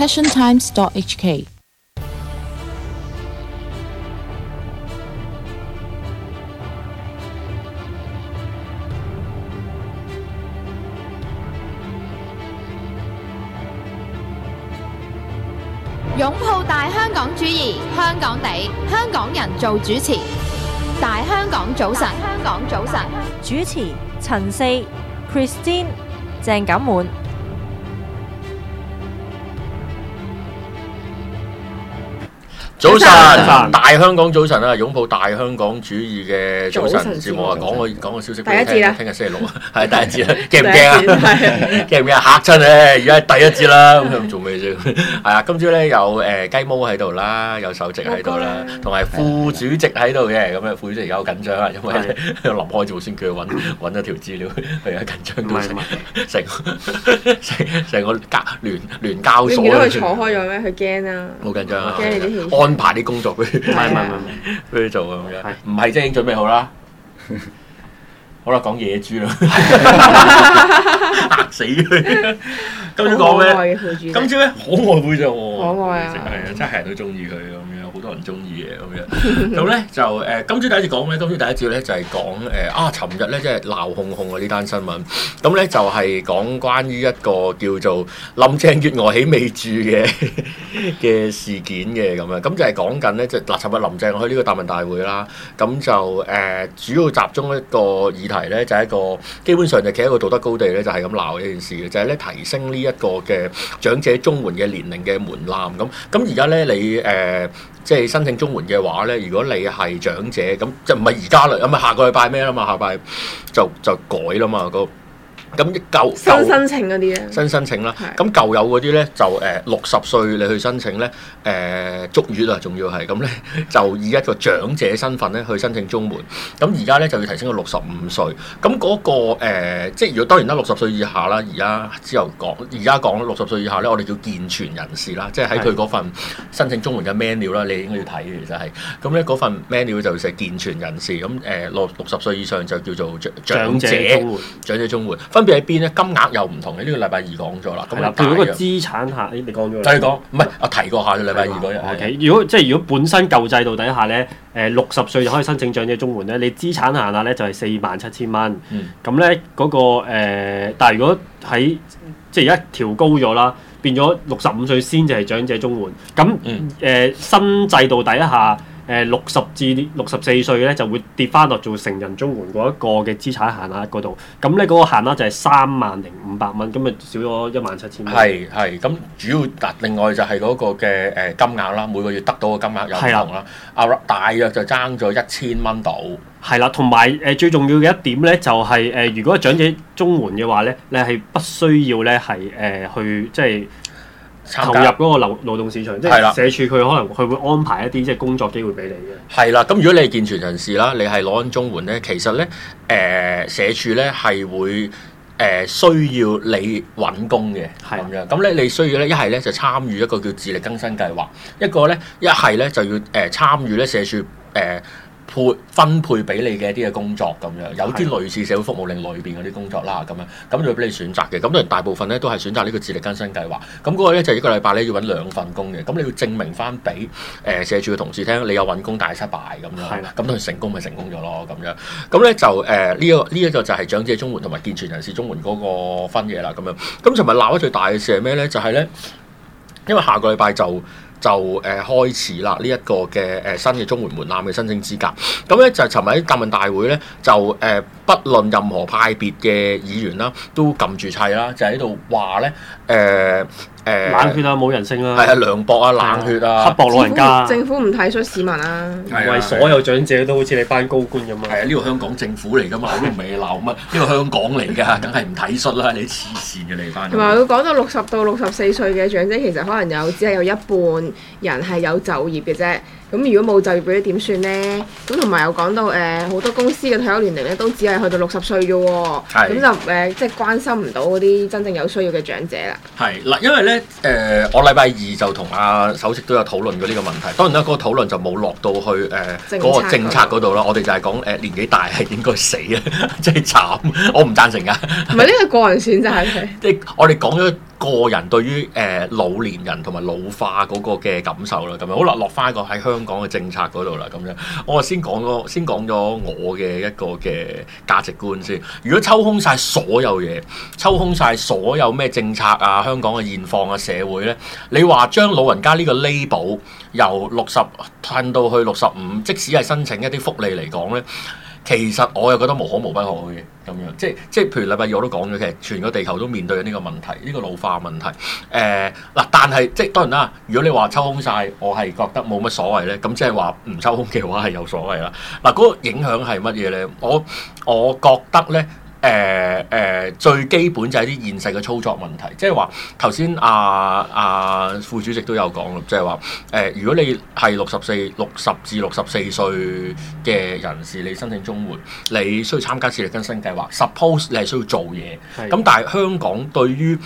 passiontimes.hk。 擁抱大香港主義，香港地，香港人做主持。大香港早晨，香港早晨， 主持陳四、Christine、鄭錦滿。 早晨，大香港早晨啊！擁抱大香港主義嘅早晨節目啊，講個消息俾你聽。聽日星期六啊，係第一節啦，驚唔驚啊？驚唔驚啊？嚇親咧！而家第一節啦，咁樣做咩啫？係啊，今朝咧有雞毛喺度啦，有首席喺度啦，同埋副主席喺度嘅。咁啊，副主席有緊張啊，因為咧臨開節目先叫佢揾咗條資料，佢而家緊張到成個聯交所。 你見到佢坐開咗咩？佢驚啊！ 好緊張啊！ 驚你啲氣安排啲工作俾佢，俾佢做咁樣，唔係即係已經準備好啦。好啦，講野豬啦，嚇死佢！今朝講咩？今朝咧可愛會就可愛啊， 係啊，真係人都中意佢咁樣，好多人中意嘅咁樣。咁咧就今朝第一節講咩？今朝第一節咧就係講尋日咧即係鬧哄哄啊呢單新聞。咁咧就係講關於一個叫做林鄭月娥起未住嘅事件嘅咁樣。咁就係講緊咧，尋日林鄭去呢個答問大會啦。咁就主要集中一個議題咧，就係一個基本上就企喺個道德高地咧，就係咁鬧呢件事嘅，就係咧提升呢一個嘅長者綜援嘅年齡嘅門檻咁而家咧你即係申請綜援嘅話咧，如果你係長者咁，就唔係而家啦，咁啊下個禮拜咩啦嘛，下個禮拜就改啦嘛咁新申請嗰啲咧， 新申請啦。咁舊有嗰啲咧就60歲你去申請咧，足月啊，仲要係咁咧，就以一個長者身份咧去申請綜援。咁而家咧就要提升到65歲。咁嗰個即係如果當然啦，60歲以下啦，而家講60歲以下咧，我哋叫健全人士啦，即係喺佢嗰份申請綜援嘅 menu 啦，你應該要睇嘅其實係。咁咧嗰份 menu 就寫健全人士，咁60歲以上就叫做長者綜援。分別喺邊咧？金額又唔同嘅，呢個禮拜二講咗啦。咁譬如嗰個資產下，你講咗啦。 你講唔係我提過下嘅禮拜二嗰日。 OK， 如果本身舊制度底下咧，60歲就可以申請長者綜援咧，你資產限額咧就係47,000蚊。咁咧嗰個但係如果喺即係而家調高咗啦，變咗65歲先至係長者綜援。咁新制度底下。60至64歲咧就會跌翻落做成人綜援嗰一個嘅資產限額嗰度，咁咧嗰個限額就係30,500蚊，咁咪少咗17,000蚊。 係咁主要另外就係嗰個嘅金額啦，每個月得到嘅金額有唔同啦。大約就爭咗1000蚊到。 係啦，同埋最重要嘅一點咧，就係如果係長者綜援嘅話咧，你係不需要咧係去即係。投入嗰個勞動市場，即係社署佢可能佢會安排一啲即係工作機會俾你嘅。 係啦，咁如果你係健全人士啦，你係攞緊綜援咧，其實咧社署咧係會需要你揾工嘅咁樣。咁咧你需要咧一係咧就參與一個叫自力更生計劃，一個咧一係咧就要參與咧社署分配俾你嘅一啲嘅工作咁樣，有啲類似社會服務令裏邊嗰啲工作啦咁樣，咁就俾你選擇嘅。咁當然大部分咧都係選擇呢個自力更生計劃。咁嗰個咧就一個禮拜咧要揾2份工嘅。咁你要證明翻俾社署嘅同事聽，你有揾工但係失敗咁樣。咁佢成功咪成功咗咯咁樣。咁咧就呢一個就係長者綜援同埋健全人士綜援嗰個分野啦咁樣。咁尋日鬧得最大嘅事係咩咧？就係咧，因為下個禮拜就開始啦呢一個嘅新嘅綜援門檻嘅申請資格。咁咧就尋日喺答問大會咧就不論任何派別嘅議員啦，都撳住砌啦，就喺度話咧冷血啊，冇人性啊， 係啊，涼薄啊，冷血啊， 刻薄老人家， 政府唔體恤市民啊， 為所有長者都好似你班高官咁啊！ 係啊，呢個香港政府嚟噶嘛，我都唔係鬧乜，呢個香港嚟㗎，梗係唔體恤啦，你黐線嘅你班。 同埋佢講到60到64歲嘅長者，其實可能只係有一半人係有就業嘅啫。咁如果冇就業嗰啲點算咧？咁同埋又講到好多公司嘅退休年齡咧都只係去到60歲啫喎。咁就即係關心唔到嗰啲真正有需要嘅長者啦。 係嗱，因為咧我禮拜二就同首席都有討論過呢個問題。當然啦，嗰個討論就冇落到去嗰個政策嗰度啦。我哋就係講年紀大係應該死啊，真係慘！我唔贊成㗎。 唔係呢個個人選擇係。 即係我哋講咗個人對於老年人同埋老化嗰個嘅感受啦。咁樣好啦，落翻一個喺香港嘅政策嗰度啦。咁樣我先講咗我嘅一個嘅價值觀先。如果抽空晒所有嘢，抽空晒所有咩政策啊、香港嘅現況啊、社會咧，你話將老人家呢個 label 由60褪到去65，即使係申請一啲福利嚟講咧。其實我又覺得無可無不可嘅咁樣，即係譬如禮拜二我都講咗，其實全個地球都面對緊呢個問題，呢個老化問題。嗱，但係即係當然啦，如果你話抽空晒，我係覺得冇乜所謂咧，咁即係話唔抽空嘅話係有所謂啦。嗱，嗰個影響係乜嘢咧？我覺得咧。最基本就係啲現實嘅操作問題，即係話頭先副主席都有講咯，即係話如果你係60至64歲嘅人士，你申請綜援，你需要參加自力更生計劃 ，suppose 你係需要做嘢，咁但係香港對於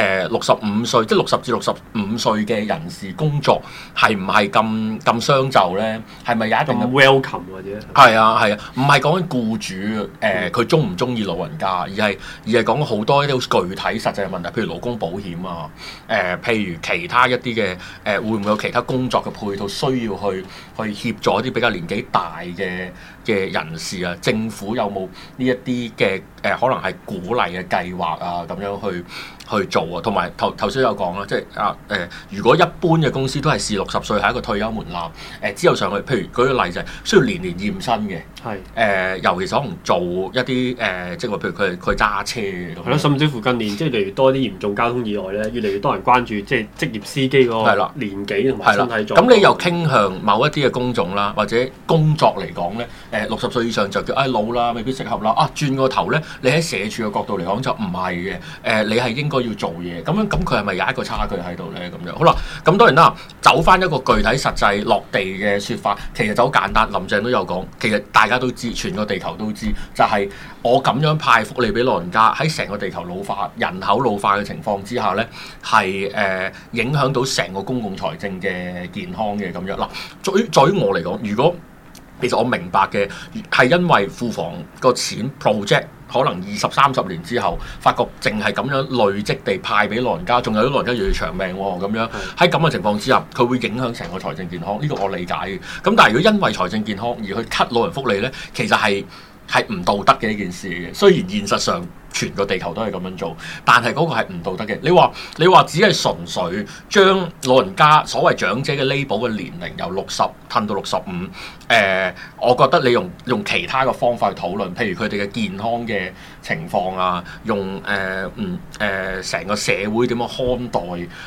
65歲即係60至65歲嘅人士工作係唔係咁相就咧？係咪有一定嘅 welcome 或者係啊，唔係講緊僱主佢中唔中意老人家，而係講好多一啲好具體實際嘅問題，譬如勞工保險啊，譬如其他一啲嘅會唔會有其他工作嘅配套需要去協助一啲比較年紀大嘅人士啊？政府有冇呢一啲嘅可能係鼓勵嘅計劃啊？咁樣去做啊？同埋頭先有講啦，即係如果一般嘅公司都係視60歲係一個退休門檻，之後上去，譬如舉個例就係需要年驗身嘅，尤其是可能做一啲即係話譬如佢揸車嘅， 係咯，甚至乎近年即係越嚟越多啲嚴重交通意外咧，越嚟越多人關注即係職業司機嗰個年紀同埋身體狀況。咁你又傾向某一啲嘅公眾啦，或者工作嚟講咧，60歲以上就叫老啦，未必適合啦。轉個頭咧，你喺社署嘅角度嚟講就唔係嘅，你係應該要做嘢。咁佢係咪有一個差距喺度咧？咁樣好啦，咁當然啦，走翻一個具體實際落地嘅説法，其實就好簡單。林鄭都有講，其實大家都知，全個地球都知，就係我咁樣派福利俾老人家，喺成個地球老化、人口老化嘅情況之下咧，係影響到成個公共財政嘅健康嘅咁樣。嗱，在於我嚟講，如果其實我明白嘅係因為庫房個錢 project 可能20-30年之後，發覺淨係咁樣累積地派俾老人家，仲有啲老人家要長命喎，咁樣喺咁嘅情況之下，佢會影響成個財政健康，呢個我理解嘅。咁但係如果因為財政健康而去 cut 老人福利咧，其實係唔道德嘅一件事嘅。雖然現實上全個地球都係咁樣做，但係嗰個係唔道德嘅。你話只係純粹將老人家所謂長者嘅 label 嘅年齡由60褪到65，我覺得你用其他嘅方法去討論，譬如佢哋嘅健康嘅情況啊，用成個社會點樣看待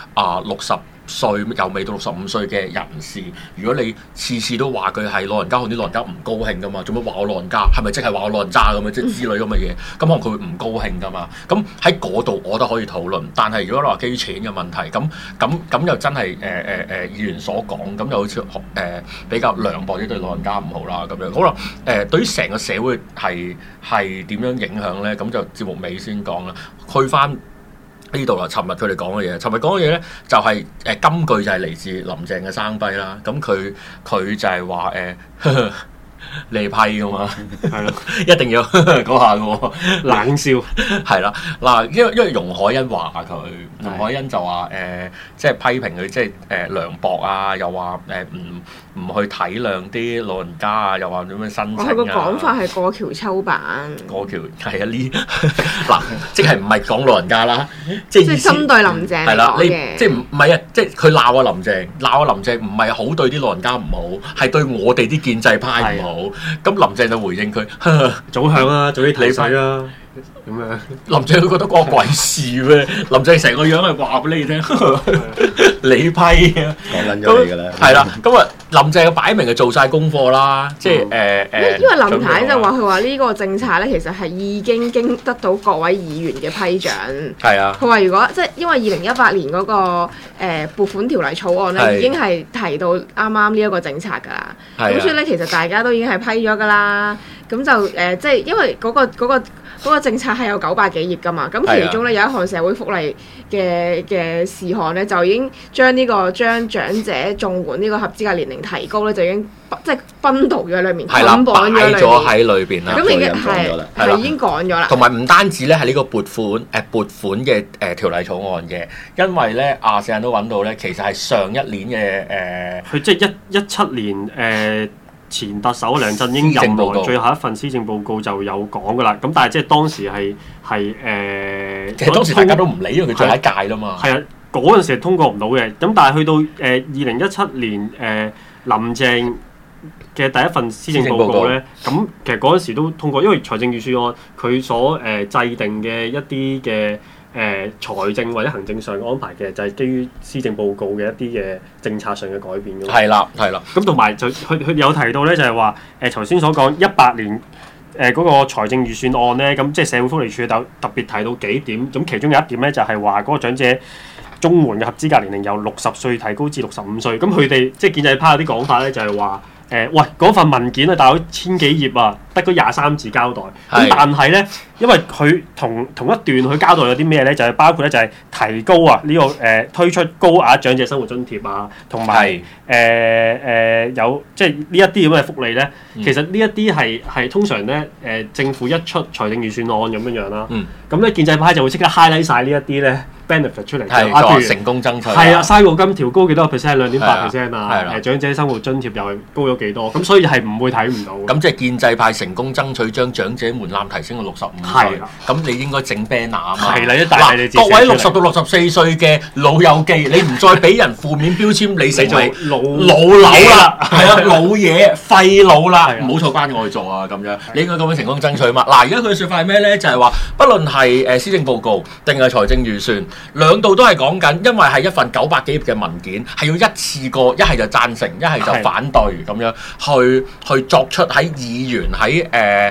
60歲又未到65歲嘅人士，如果你次次都話佢係老人家，可能啲老人家唔高興噶嘛，做乜話我老人家？係咪即係話我老人渣咁樣即係之類咁嘅嘢？咁可能佢會唔高興噶嘛？咁喺嗰度我都可以討論。但係如果你話基於錢嘅問題，咁又真係議員所講，咁又好似比較涼薄啲對老人家唔好啦咁樣。好啦，對於成個社會係點樣影響咧？咁就節目尾先講啦，去翻呢度啦。尋日佢哋講嘅嘢咧，就係金句就係嚟自林鄭嘅生低啦。咁佢就係話離批噶嘛，係咯，一定要講下嘅喎， 冷笑係啦。嗱，因為容海恩話佢，容海恩就話即係批評佢即係涼薄啊，又話唔去體諒啲老人家啊，又話點樣申請啊。佢個講法係過橋抽板。過橋係啊，呢嗱，即係唔係講老人家啦，即係針對林鄭係啦，即係唔係啊？即係佢鬧林鄭唔係好對啲老人家唔好，係對我哋啲建制派唔好。咁林鄭就回應佢早響啊，早啲睇水啊，咁樣。 林鄭佢覺得關鬼事咩？林鄭成個樣係話俾你聽，你批啊， 講撚咗你㗎啦。 係啦，咁啊，林鄭擺明係做晒功課啦，即係因為林太就話佢話呢個政策咧，其實係已經得到各位議員嘅批准。 係啊。 佢話如果即係因為2018年嗰個撥款條例草案咧，已經係提到啱啱呢一個政策㗎啦。咁所以咧，其實大家都已經係批咗㗎啦。咁就即係因為嗰個政策係有900幾頁㗎嘛，咁其中咧有一項社會福利嘅事項咧，就已經將長者綜援呢個合資格年齡提高咧，就已經即係分道咗喺裏面， 係啦，擺捆綁咗咗喺裏邊啦。 咁已經係已經講咗啦。 同埋唔單止咧係呢個撥款嘅條例草案嘅，因為咧成日都揾到咧，其實係上一年嘅佢即係17年前特首梁振英任內最後一份施政報告就有講噶啦。咁但係即係當時係其實當時大家都唔理，因為佢最後一屆啦嘛。 係啊，嗰陣時係通過唔到嘅。咁但係去到2017年林鄭嘅第一份施政報告咧，咁其實嗰陣時都通過，因為財政預算案佢所制定嘅一啲嘅財政或者行政上嘅安排嘅，就係基於施政報告嘅一啲嘅政策上嘅改變嘅。 係啦，係啦。 咁同埋就佢有提到咧，就係話頭先所講18年嗰個財政預算案咧，咁即係社會福利署特別提到幾點，咁其中有一點咧就係話嗰個長者綜援嘅合資格年齡由60歲提高至65歲。咁佢哋即係建制派有啲講法咧，就係話喂，嗰份文件啊，大概1000幾頁啊，得嗰23字交代。咁但係咧，因為佢同一段佢交代咗啲咩咧，就係包括咧就係提高呢個推出高額長者生活津貼啊，同埋有即係呢一啲咁嘅福利咧。其實呢一啲係通常咧政府一出財政預算案咁樣啦。咁咧建制派就會即刻 highlight 曬呢一啲咧 benefit 出嚟。 譬如成功爭取。 係啊，生果金調高幾多個 percent 2.8% 啊？長者生活津貼又係高咗幾多？咁所以係唔會睇唔到。 咁即係建制派成功爭取將長者門檻提升到65歲。咁你應該整 banner 啊嘛。 係啦，一大你各位60到64歲嘅老友記，你唔再俾人負面標籤，你成為老友啦，係啊，老嘢廢老啦，唔好坐關我去做啊咁樣。你應該咁樣成功爭取嘛。嗱，而家佢嘅説法係咩咧？就係話，不論係施政報告定係財政預算，兩度都係講緊，因為係一份900幾頁嘅文件，係要一次過，一係就贊成，一係就反對咁樣去作出喺議員喺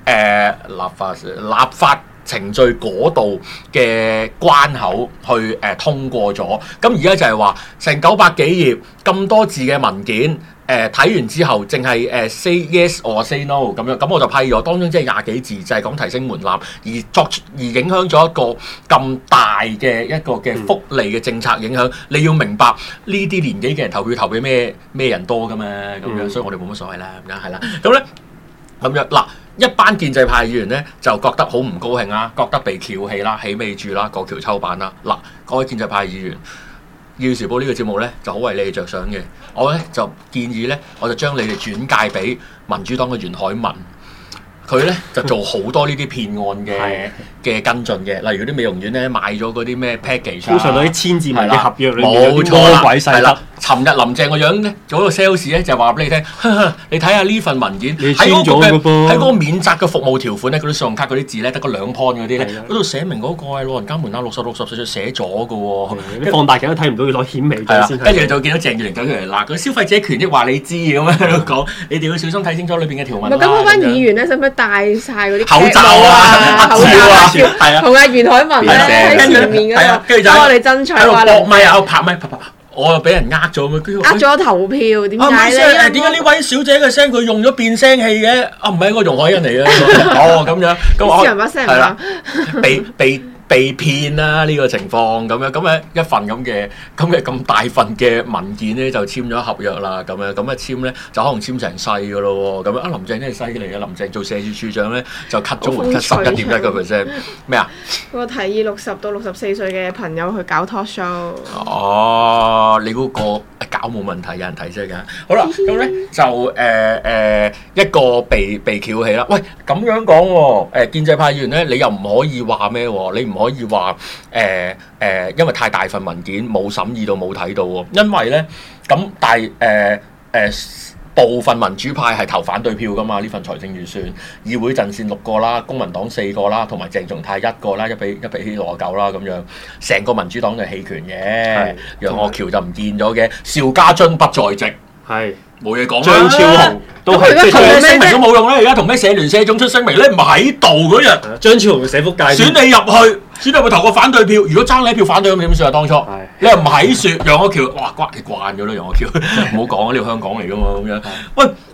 立法程序嗰度嘅關口去通過咗。咁而家就係話成900幾頁咁多字嘅文件，睇完之後淨係say yes or say no 咁樣，咁我就批咗。當中即係20幾字，就係講提升門檻，而影響咗一個咁大嘅一個嘅福利嘅政策影響。你要明白呢啲年紀嘅人投票投俾咩人多㗎嘛？咁樣，所以我哋冇乜所謂啦，咁樣係啦。咁咧咁樣嗱。一班建制派議員咧就覺得好唔高興啦，覺得被翹起啦，起尾注啦，過橋抽板啦。嗱，各位建制派議員，《要時報》呢個節目咧就好為你哋着想嘅，我咧就建議咧，我就將你哋轉介俾民主黨嘅袁海文，佢咧就做好多呢啲騙案嘅跟進嘅，例如啲美容院咧買咗嗰啲咩 package， 通常嗰啲1000字文嘅合約裏面有啲魔鬼細則。尋日林鄭個樣咧，嗰個 sales 咧就話俾你聽，你睇下呢份文件喺嗰個免責嘅服務條款咧，嗰啲信用卡嗰啲字咧得個2 point 嗰啲咧，嗰度寫明嗰個係老人家門檻60歲寫咗嘅喎，你放大鏡都睇唔到，要攞顯微鏡先。跟住就見到鄭月玲走出嚟嗱，佢消費者權益話你知咁樣喺度講，你哋要小心睇清楚裏邊嘅條文啦。 咁嗰班議員咧，使唔使戴晒嗰啲口罩啊、口罩啊，係啊， 同阿袁海文咧喺前面嗰度，幫我哋爭取話搏咪啊，拍咪拍。我又俾人呃咗咁樣， 呃咗投票點解咧？ 點解呢位小姐嘅聲佢用咗變聲器嘅？唔係一個容海恩嚟嘅。哦，咁樣咁我係啦，被騙啦呢個情況咁樣，咁一份咁大份嘅文件咧就簽咗合約啦，咁樣簽咧就可能簽成世嘅咯喎，咁林鄭真係犀利嘅，林鄭做社署署長咧就 cut 綜援 cut 11.1%咩啊？ 我提議60到64歲嘅朋友去搞 talk show。 哦，你嗰個搞冇問題，有人睇啫㗎。好啦，咁咧就一個被翹起啦。喂，咁樣講喎，建制派議員咧，你又唔可以話咩喎？你唔可以話因為太大份文件冇審議到冇睇到喎，因為咧咁但係部分民主派係投反對票㗎嘛，呢份財政預算，議會陣線6個啦，公民黨4個啦，同埋鄭松泰1個啦，一比羅9啦咁樣，成個民主黨就棄權嘅，楊岳橋就唔見咗嘅，邵家臻不在席，係冇嘢講啦。張超雄都係即係出聲明都冇用啦，而家同咩社聯社總出聲明咧，唔喺度嗰日，張超雄社福界選你入去。選你會投個反對票，如果爭你一票反對咁點算啊？當初你又唔喺説楊岳橋，哇，你慣咗啦，楊岳橋唔好講啊！呢個香港嚟噶嘛咁樣。喂，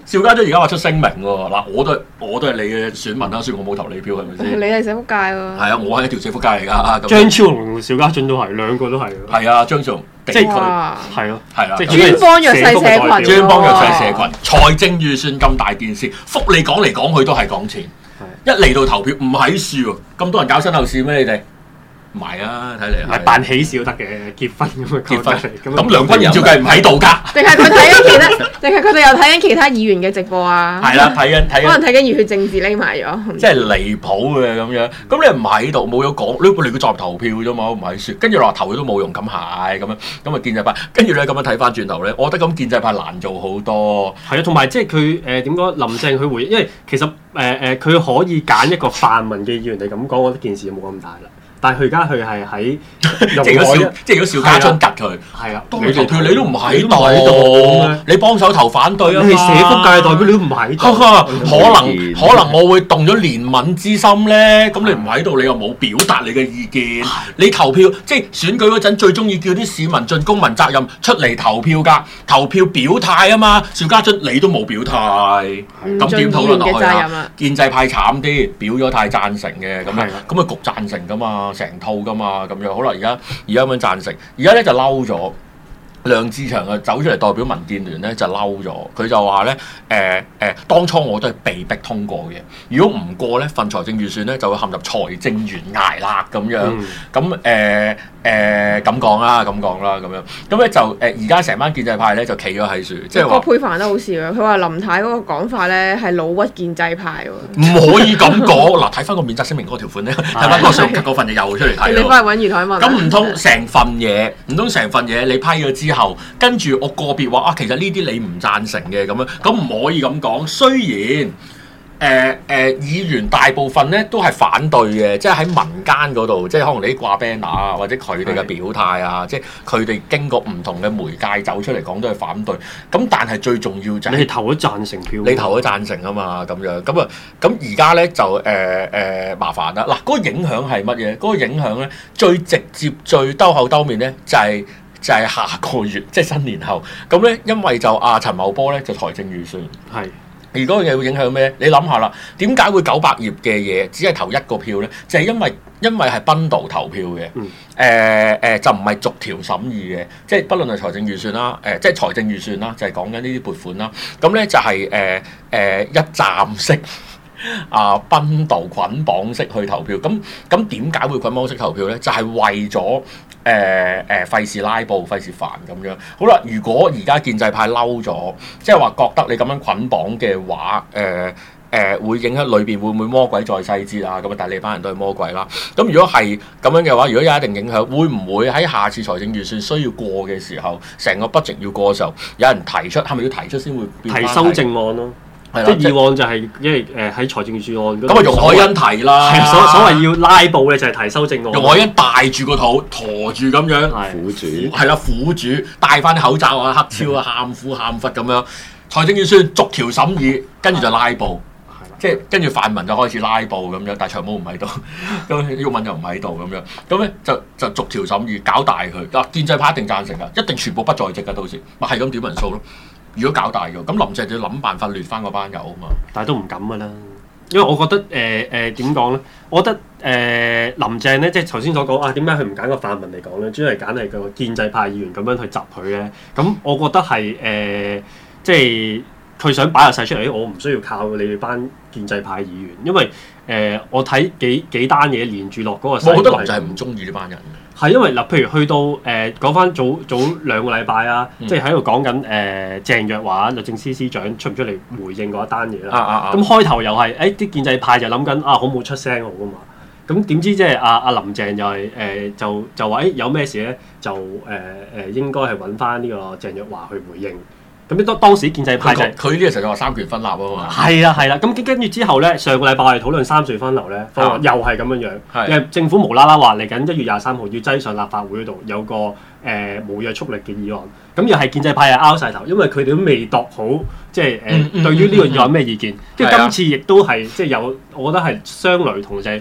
邵家臻而家話出聲明喎，嗱我都係你嘅選民啦，雖然我冇投你票係咪先？ 你係社福界喎。 係啊，我係一條社福界嚟㗎。 張超雄同邵家臻都係兩個都係。 係啊，張超雄即係佢哇係咯， 係啦， 即係專幫弱勢社群， 專幫弱勢社群，財政預算咁大件事，福利講嚟講去都係講錢，一嚟到投票唔喺樹喎，咁多人搞身後事咩？你哋？唔係啊，睇嚟係辦喜事都得嘅，結婚咁啊， 結婚咁梁君彥照計唔喺度㗎， 定係佢睇緊其他，定係佢哋又睇緊其他議員嘅直播啊？ 係啦，睇緊， 可能睇緊熱血政治匿埋咗， 即係離譜嘅咁樣。咁你唔喺度，冇有講，你個作投票啫嘛，唔喺説。跟住話投佢都冇用，咁係咁樣，咁啊建制派。跟住咧咁樣睇翻轉頭咧，我覺得咁建制派難做好多。 係啊，同埋即係佢點講？林鄭佢回應，因為其實佢可以揀一個泛民嘅議員嚟咁講，我覺得件事冇咁大啦。但係佢而家佢係喺即係如果邵家臻吉佢， 係啊， 當投票你都唔喺度，你幫手投反對啊！ 你係社福界代表，你都唔喺度。 可能我會動咗憐憫之心咧，咁你唔喺度，你又冇表達你嘅意見。你投票即係選舉嗰陣最中意叫啲市民盡公民責任出嚟投票㗎，投票表態啊嘛。邵家臻你都冇表態，咁點討論落去啊？建制派慘啲，表咗態贊成嘅咁樣，咁啊焗贊成㗎嘛。成套㗎嘛咁樣，好啦，而家咁樣贊成，而家咧就嬲咗。梁志祥啊走出嚟代表民建聯咧就嬲咗，佢就話咧當初我都係被逼通過嘅，如果唔過咧份財政預算咧就會陷入財政懸崖啦咁樣，咁咁講啦咁樣，咁咧就而家成班建制派咧就企咗喺樹，即係話葛珮帆都好笑啊！佢話林太嗰個講法咧係老屈建制派喎， 唔可以咁講嗱，睇翻個免責聲明嗰個條款咧，睇翻嗰上嗰份就又出嚟睇你翻去揾余海文， 咁唔通成份嘢你批咗之後，跟住我個別話啊，其實呢啲你唔贊成嘅咁樣，咁唔可以咁講。雖然議員大部分咧都係反對嘅，即係喺民間嗰度，即係可能你啲掛 banner 啊，或者佢哋嘅表態啊，即係佢哋經過唔同嘅媒介走出嚟講都係反對。咁但係最重要就係你投咗贊成票， 你投咗贊成啊嘛，咁樣咁而家咧就麻煩啦。嗱，嗰個影響係乜嘢？嗰個影響咧最直接、最兜口兜面咧就係下個月，即係新年後。咁咧，因為就陳茂波咧就財政預算係。而嗰個嘢會影響咩？你諗下啦，點解會900頁嘅嘢只係投一個票咧？就係因為係bundle投票嘅，就唔係逐條審議嘅，即係不論係財政預算啦，即係財政預算啦，就係講緊呢啲撥款啦。咁咧就係一站式bundle捆綁式去投票。咁點解會捆綁式投票咧？就係為咗費事拉布、費事煩咁樣。好啦，如果而家建制派嬲咗，即係話覺得你咁樣捆綁嘅話，會影響裏邊會唔會魔鬼再細節啊？咁啊，但係你班人都係魔鬼啦。咁如果係咁樣嘅話，如果有一定影響，會唔會喺下次財政預算需要過嘅時候，成個 budget 要過嘅時候，有人提出係咪要提出先會提修正案咯？即係以往就係因為喺財政預算案咁啊，容海恩提啦， 所謂要拉布咧就係提修正案。 容海恩帶住個肚，駝住咁樣， 苦主係啦，苦主戴翻啲口罩啊，黑超啊，喊苦喊忽咁樣。財政預算逐條審議，跟住就拉布，即係跟住泛民就開始拉布咁樣，但係長毛唔喺度，咁毓民又唔喺度咁樣，咁咧就逐條審議搞大佢。嗱，建制派一定贊成噶，一定全部不在席噶，到時咪係咁點人數咯。如果搞大咗，咁林鄭就要諗辦法亂翻嗰班友啊嘛。但係都唔敢噶啦，因為我覺得點講咧？我覺得林鄭咧，即係頭先所講啊，點解佢唔揀個泛民嚟講咧？主要係揀係個建制派議員咁樣去集佢咧。咁我覺得係即係佢想擺個勢出嚟，我唔需要靠你哋班建制派議員，因為我睇幾單嘢連住落嗰個勢。我覺得林鄭係唔中意呢班人。係因為嗱，譬如去到講翻早2個禮拜啊，即係喺度講緊鄭若驊律政司司長出唔出嚟回應嗰一單嘢啦。咁開頭又係啲建制派就諗緊好冇出聲好噶嘛。咁點知即係阿林鄭又係就話有咩事咧？就應該係揾翻呢個鄭若驊去回應。咁當時建制派佢呢個時候就話三權分立啊嘛。係啦。咁跟住之後咧，上個禮拜我哋討論三隧分流咧，方案又係咁樣樣。因為政府無啦啦話嚟緊1月23號要擠上立法會嗰度有個無約束力嘅議案，咁又係建制派係拗晒頭，因為佢哋都未度好，即係對於呢個議案咩意見。跟住今次亦都係即係有，我覺得係相雷同就係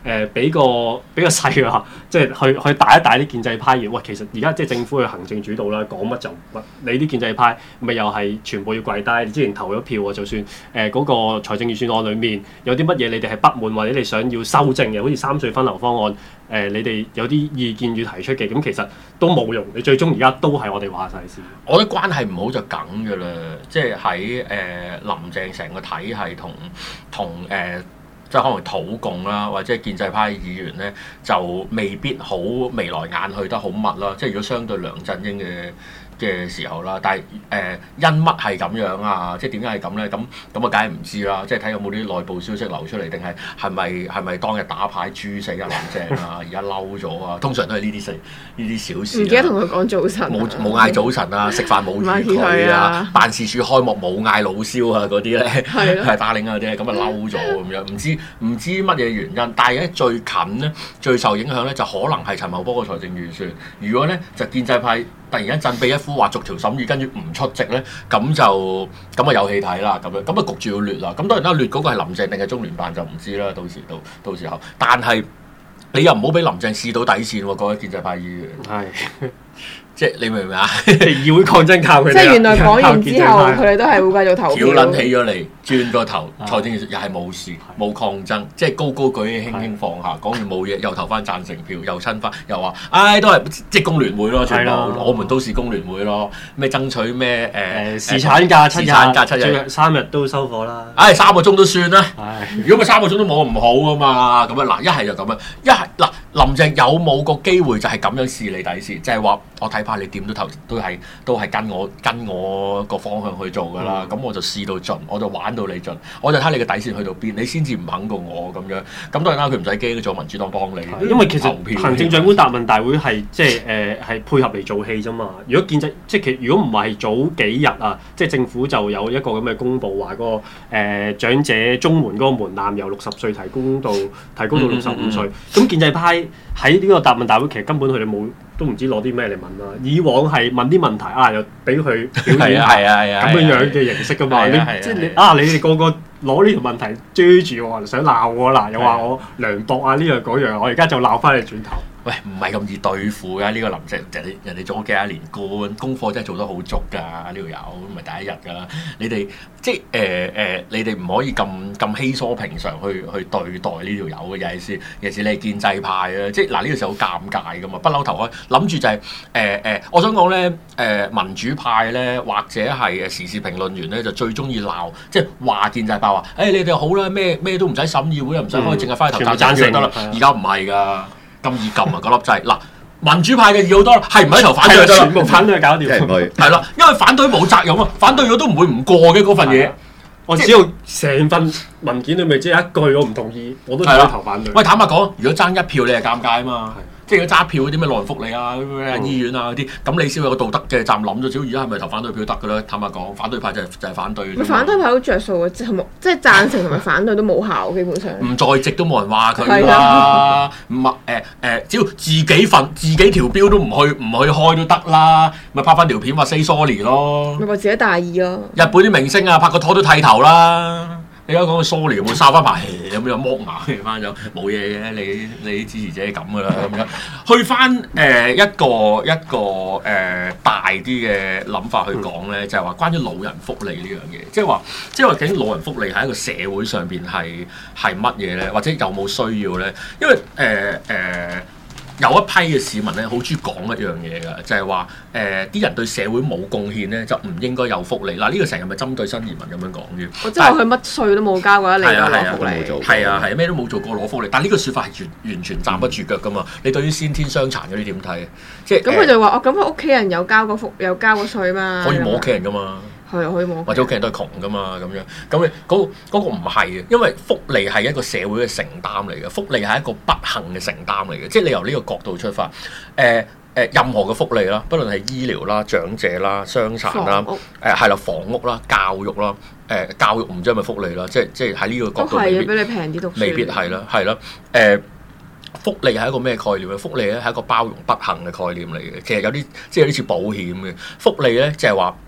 俾個勢啊，即係去帶一帶啲建制派員。喂，其實而家即係政府嘅行政主導啦，講乜就乜。你啲建制派咪又係全部要跪低？你之前投咗票啊，就算嗰個財政預算案裡面有啲乜嘢你哋係不滿或者你想要修正嘅，好似3稅分流方案，你哋有啲意見要提出嘅，咁其實都冇用。你最終而家都係我哋話晒事。 我覺得關係唔好就梗㗎啦，即係喺林鄭成個體系同即係可能土共啦，或者建制派議員咧，就未必好眉來眼去得好密啦。即係如果相對梁振英嘅時候啦，但係因乜係咁樣啊？即係點解係咁咧？咁啊，梗係唔知啦。即係睇有冇啲內部消息流出嚟，定係咪當日打牌豬死阿林鄭啊？而家嬲咗啊！通常都係呢啲小事。 唔記得同佢講早晨， 冇嗌早晨啊！食飯冇預佢啊！辦事處開幕冇嗌老蕭啊！嗰啲咧係打領啊啲，咁啊嬲咗咁樣。唔知乜嘢原因，但係咧最近咧最受影響咧就可能係陳茂波個財政預算。如果咧就建制派突然間振臂一呼話逐條審議，跟住唔出席咧，咁啊有戲睇啦，咁啊焗住要劣啦。咁當然啦，劣嗰個係林鄭定係中聯辦就唔知啦，到時候。但係你又唔好俾林鄭試到底線喎，各位建制派議員。係。即係你明唔明啊？ 議會抗爭靠佢哋。 即係原來講完之後，佢哋都係會繼續投票。 跳撚起咗嚟，轉個頭，財政又係冇事，冇抗爭，即係高高舉起，輕輕放下，講完冇嘢，又投翻贊成票，又親翻，又話，都係即係工聯會咯，全部我們都是工聯會咯，咩爭取咩侍產假7日，3日都收貨啦。 3個鐘都算啦。如果咪3個鐘都冇唔好啊嘛，咁啊嗱，一係就咁樣，一係嗱林鄭有冇個機會就係咁樣試你底線，就係話我睇怕你點都係跟我個方向去做㗎啦，咁我就試到盡，我就玩到你盡，我就睇你嘅底線去到邊，你先至唔肯過我咁樣。咁當然啦，佢唔使驚，做民主黨幫你。 因為其實行政長官答問大會係即係係配合嚟做戲啫嘛。如果建制即係如果唔係早幾日啊，即係政府就有一個咁嘅公佈話個長者綜援嗰個門檻由60歲提高到65歲。咁建制派喺呢個答問大會其實根本佢哋都唔知攞啲咩嚟問啦。以往係問啲問題又俾佢表演咁樣嘅形式㗎嘛。即係你哋個個攞呢條問題追住我，想鬧我嗱，又話我涼薄啊呢樣嗰樣，我而家就鬧翻你轉頭。 喂，唔係咁易對付㗎，呢個林鄭人哋做咗幾廿年官，功課真係做得好足㗎，呢條友唔係第一日㗎啦。你哋即係你哋唔可以咁稀疏平常去對待呢條友嘅，尤其是你係建制派啊，即係嗱呢個時候好尷尬㗎嘛，不嬲投開，諗住就係我想講咧民主派咧或者係時事評論員咧就最中意鬧，即係話建制派話你哋好啦，咩都唔使審議會，又唔使開，淨係翻去投贊成得啦。而家唔係㗎。咁易撳啊！嗰粒掣嗱，民主派嘅易好多，係唔係投反對得啦？ 全部反對搞掂， 係啦，因為反對冇責任啊，反對咗都唔會唔過嘅嗰份嘢。 我只要成份文件裏面只有一句我唔同意，我都可以投反對。 喂，坦白講，如果爭一票，你係尷尬啊嘛。即係如果揸票嗰啲咩老人福利啊、醫院啊嗰啲，咁你先有個道德嘅站諗咗少。而家係咪投反對票得㗎咧？坦白講，反對派就係反對。 反對派好着數嘅，即係贊成同埋反對都冇效，基本上。 唔在籍都冇人話佢啦。唔只要自己條標都唔去開都得啦，咪拍翻條片話 say sorry 咯。 咪話自己大意咯。 日本啲明星啊，拍個拖都剃頭啦。你而家講個 sorry 會哨翻排氣咁樣剝牙翻咗，冇嘢嘅。你啲支持者係咁噶啦咁樣。去翻一個大啲嘅諗法去講咧，就係話關於老人福利呢樣嘢，即係話究竟老人福利喺一個社會上邊係乜嘢咧，或者有冇需要咧？因為有一批嘅市民咧，好中意講一樣嘢㗎，就係話啲人對社會冇貢獻咧，就唔應該有福利。嗱，呢個成日咪針對新移民咁樣講嘅。 我即係話佢乜稅都冇交過，你攞福利。 係啊，咩都冇做過攞福利。但係呢個説法係完全站不住腳㗎嘛。你對於先天傷殘嗰啲點睇？即係咁佢就話咁佢屋企人有交過稅嘛？ 可以冇屋企人㗎嘛？ 係可以冇， 或者屋企人都係窮㗎嘛咁樣，咁你嗰個唔係嘅，因為福利係一個社會嘅承擔嚟嘅，福利係一個不幸嘅承擔嚟嘅，即係你由呢個角度出發，任何嘅福利啦，不論係醫療啦、長者啦、傷殘啦，係啦、房屋啦、教育啦，教育唔知係咪福利啦，即係喺呢個角度都係俾你平啲讀書， 未必係啦，係啦，福利係一個咩概念咧？福利咧係一個包容不幸嘅概念嚟嘅。其實有啲似保險嘅福利咧，就係話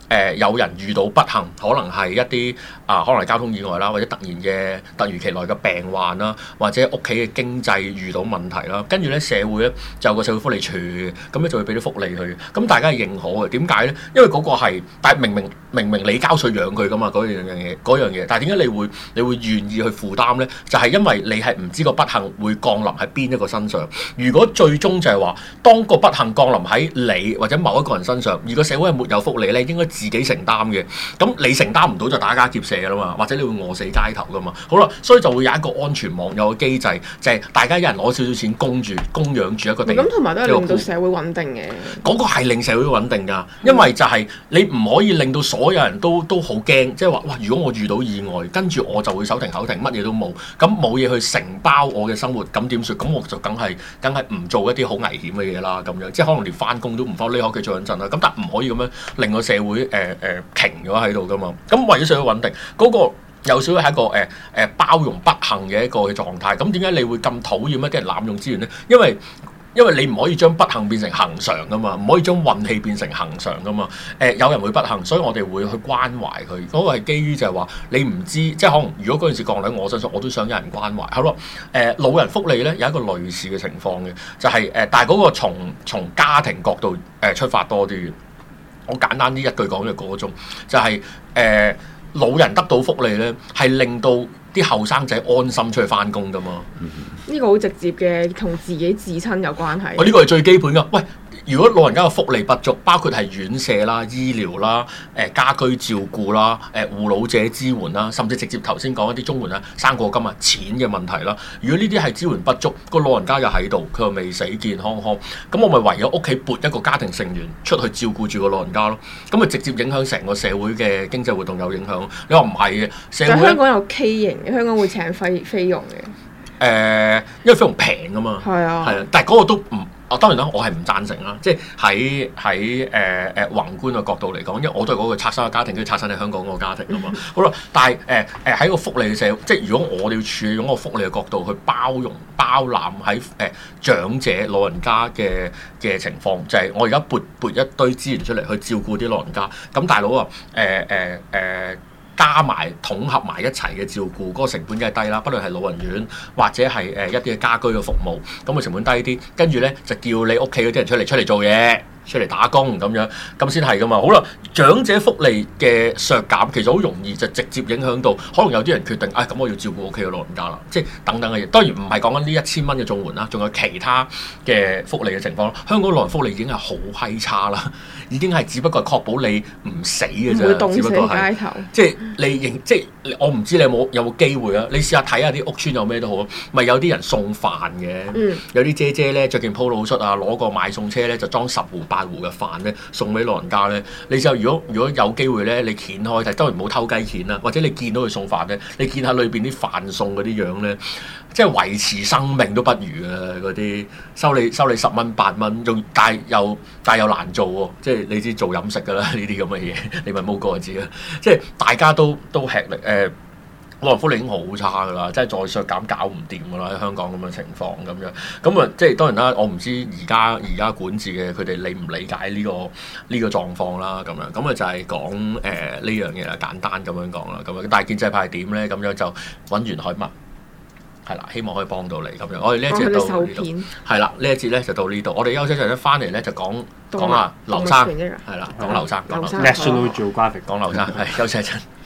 有人遇到不幸，可能係一啲可能係交通意外啦，或者突如其來嘅病患啦，或者屋企嘅經濟遇到問題啦，跟住咧社會咧就有個社會福利處，咁咧就會俾啲福利佢，咁大家係認可嘅。點解咧？因為嗰個係，但係明明你交稅養佢噶嘛，嗰樣嘢，但係點解你會願意去負擔咧？就係因為你係唔知個不幸會降臨喺邊一個身上。如果最終就係話，當個不幸降臨喺你或者某一個人身上，而個社會係沒有福利咧，應該自己承擔嘅。咁你承擔唔到就打家劫舍噶啦嘛，或者你會餓死街頭噶嘛。好啦，所以就會有一個安全網，有個機制，就係大家一人攞少少錢供養住一個地。 咁同埋都係令到社會穩定嘅。 嗰個係令社會穩定㗎，因為就係你唔可以令到所有人都好驚，即係話哇！如果我遇到意外，跟住我就會手停口停，乜嘢都冇，咁冇嘢去承包我嘅生活，咁點算？咁我就梗係唔做一啲好危險嘅嘢啦，咁樣即係可能連翻工都唔翻，匿喺屋企做緊陣啦。咁但唔可以咁樣令個社會停咗喺度㗎嘛。咁為咗社會穩定，嗰個有少少係一個包容不幸嘅一個嘅狀態。咁點解你會咁討厭一啲人濫用資源咧？因為你唔可以將不幸變成恒常㗎嘛，唔可以將運氣變成恒常㗎嘛。有人會不幸，所以我哋會去關懷佢。嗰個係基於就係話你唔知，即係可能如果嗰件事降喺我身上，我都想有人關懷。好咯，老人福利咧有一個類似嘅情況嘅，就係但係嗰個從家庭角度出發多啲嘅。我簡單啲一句講嘅嗰種，就係老人得到福利咧，係令到啲後生仔安心出去翻工㗎嘛。 呢個好直接嘅，同自己至親有關係。 呢個係最基本㗎。喂，如果老人家嘅福利不足，包括係院舍啦、醫療啦、家居照顧啦、護老者支援啦，甚至直接頭先講一啲綜援啦、生果金啊、錢嘅問題啦。如果呢啲係支援不足，個老人家又喺度，佢又未死健康，咁我咪唯有屋企撥一個家庭成員出去照顧住個老人家咯。咁咪直接影響成個社會嘅經濟活動有影響。你話唔係嘅，社會香港有 K 型嘅，香港會請菲傭嘅。 因為菲傭平㗎嘛， 係啊， 但係嗰個都唔。當然啦，我係唔贊成啦，即係喺宏觀嘅角度嚟講，因為我都係嗰個拆散嘅家庭，跟住拆散喺香港嗰個家庭啊嘛。好啦，但係喺個福利嘅社會，即係如果我哋要處理嗰個福利嘅角度去包容包攬喺長者老人家嘅情況，就係我而家撥一堆資源出嚟去照顧啲老人家。咁大佬啊，加埋統合埋一齊嘅照顧，嗰個成本梗係低啦。不論係老人院或者係一啲嘅家居嘅服務，咁個成本低啲。跟住咧就叫你屋企嗰啲人出嚟做嘢，出嚟打工咁樣，咁先係噶嘛。好啦，長者福利嘅削減其實好容易就直接影響到，可能有啲人決定，咁我要照顧屋企嘅老人家啦，即係等等嘅嘢。當然唔係講緊呢1000蚊嘅綜援啦，仲有其他嘅福利嘅情況。香港老人福利已經係好閪差啦，已經係只不過係確保你唔死嘅啫， 唔會凍死只不過係街頭。 即係我唔知你有冇機會啊？你試下睇下啲屋邨有咩都好，咪有啲人送飯嘅，有啲姐姐咧着件 polo 恤啊，攞個買餸車咧就裝10壺8壺嘅飯咧送俾老人家咧。你就如果有機會咧，你掀開睇，當然唔好偷雞掀啦，或者你見到佢送飯咧，你見下裏邊啲飯餸嗰啲樣咧，即係維持生命都不如啊！嗰啲收你10蚊8蚊，仲但係又難做喎，即係你知做飲食㗎啦，呢啲咁嘅嘢，你問冇個就知啦。即係大家都吃力老人福利已經好差㗎啦，即係再削減搞唔掂㗎啦，喺香港咁嘅情況咁樣，咁啊即係當然啦，我唔知而家管治嘅佢哋理唔理解呢個狀況啦，咁樣咁啊就係講呢樣嘢啦，簡單咁樣講啦，咁樣但係建制派係點咧？咁樣就揾袁海文。係啦，希望可以幫到你咁樣。我哋呢一節到呢度，係啦，呢一節咧就到呢度。我哋休息一陣，翻嚟咧就講下劉生，係啦，講劉生，講劉生。 National Geographic 講劉生，係休息一陣。